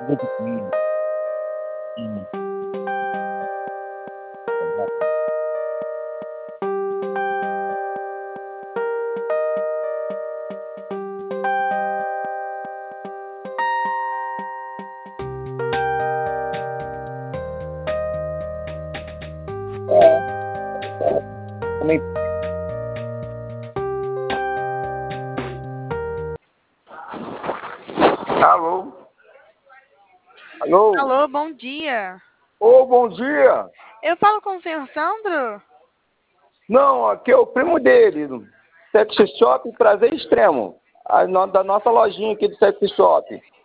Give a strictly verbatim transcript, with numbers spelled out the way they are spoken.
Muito bem. Hum. É, também. Alô? Alô? Alô, bom dia. Ô, bom dia! Eu falo com o senhor Sandro? Não, aqui é o primo dele, Sex Shop Prazer Extremo, a no- da nossa lojinha aqui do Sex Shop.